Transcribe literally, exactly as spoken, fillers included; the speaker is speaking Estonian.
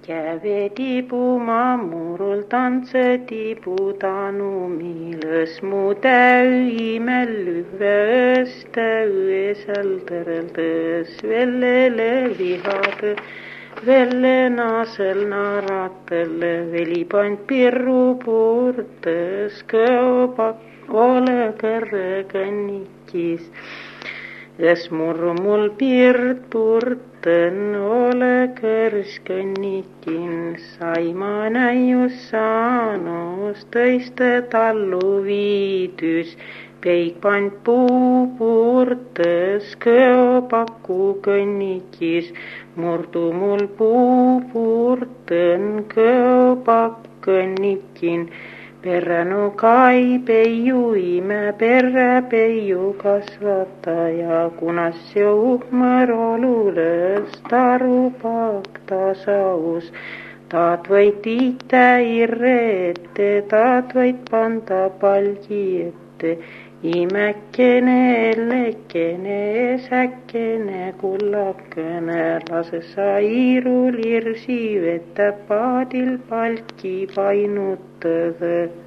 Käve tipumaa murul tantse tipu tanu miilõs mu täiimel lühveöstä yösel tõrõldõs vellele vihadõ velle naasel naratel velipant pirru puurtõs kõopak ole kõrre kõnnikis. Õs murru mul piird puurtõn ole kõrs kõnnikin, saima näius saanus tõiste tallu viidüs, peik pant puu puurtõs kõopaku kõnnikis, murdu mul puu puurtõn kõopak kõnnikin. Perränu kai peiu ime, perrä peiu kasvataja, kunas jo uhmõr olulõs tarupak tasaus. Taat võit ite irre ette, taat võit panda palgi ette, imäkkene, ellekene, esäkkene, kullakene, lase sa iirul irsi vette paadil palki painutõdõ.